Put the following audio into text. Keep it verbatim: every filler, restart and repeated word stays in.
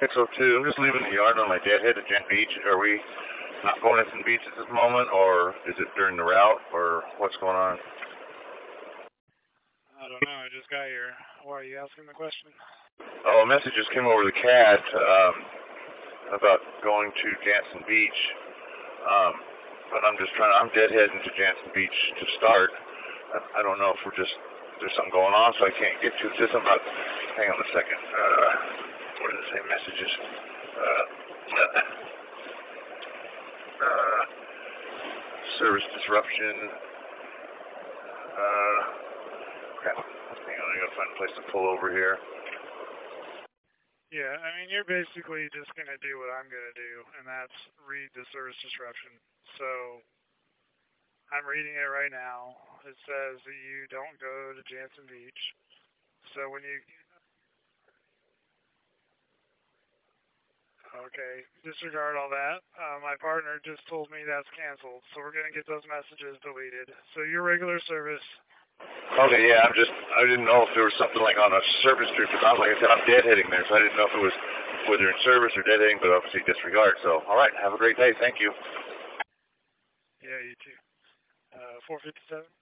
six oh two. I'm just leaving the yard on my deadhead at Gent Beach. Are we not going to Gent Beach at this moment, or is it during the route, or what's going on? I don't know. I just got here. Why are you asking the question? Oh, a message just came over the C A D um, about going to Jantzen Beach. Um, but I'm just trying to, I'm deadheading to Jantzen Beach to start. I, I don't know if we're just, there's something going on, so I can't get to it. Just about, hang on a second. Uh, what does it say? Messages. Uh, uh, service disruption. Uh, crap. Hang on, I gotta find a place to pull over here. Yeah, I mean, you're basically just going to do what I'm going to do, and that's read the service disruption. So, I'm reading it right now. It says that you don't go to Jantzen Beach. So when you... Okay, disregard all that. Uh, my partner just told me that's canceled, so we're going to get those messages deleted. So your regular service... Okay, yeah, I'm just, I didn't know if there was something like on a service trip, because I was, like I said, I'm deadheading there, so I didn't know if it was whether in service or deadheading, but obviously disregard. So, all right, have a great day. Thank you. Yeah, you too. Uh, four fifty-seven?